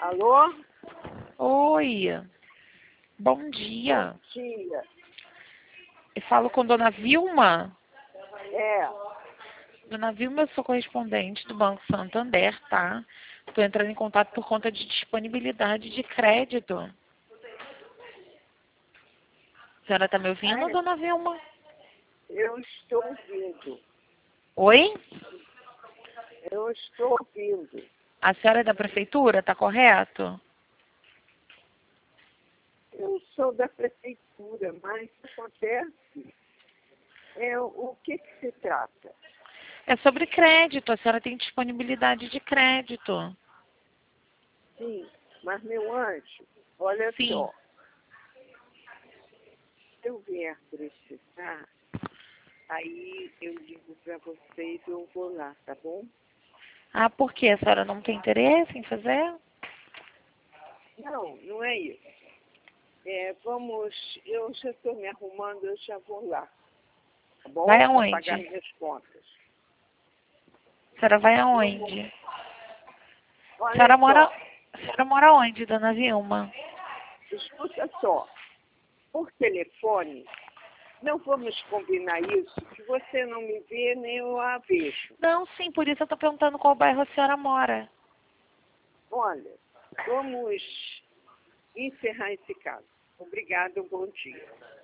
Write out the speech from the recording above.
Alô? Oi, bom dia. Bom dia. Eu falo com Dona Vilma. É, Dona Vilma, eu sou correspondente do Banco Santander, tá? Estou entrando em contato por conta de disponibilidade de crédito. A senhora está me ouvindo, ai, Dona Vilma? eu estou ouvindo. Oi? Eu estou ouvindo. A senhora é da prefeitura, tá correto? Eu sou da prefeitura, mas acontece. O que se trata? É sobre crédito. A senhora tem disponibilidade de crédito. Sim, mas meu anjo, olha Sim. só. Se eu vier precisar, aí eu ligo para vocês e eu vou lá, tá bom? Ah, por quê? A senhora não tem interesse em fazer? Não, não é isso. Eu já estou me arrumando, eu já vou lá, tá bom? Vai Para pagar aonde? minhas contas. A senhora vai Eu vou. aonde? A Olha senhora mora, só, a senhora mora onde, Dona Vilma? escuta só. Por telefone, não vamos combinar isso, que você não me vê nem eu a vejo. Não, sim, por isso eu tô perguntando qual bairro a senhora mora. Olha, vamos encerrar esse caso. Obrigada, bom dia.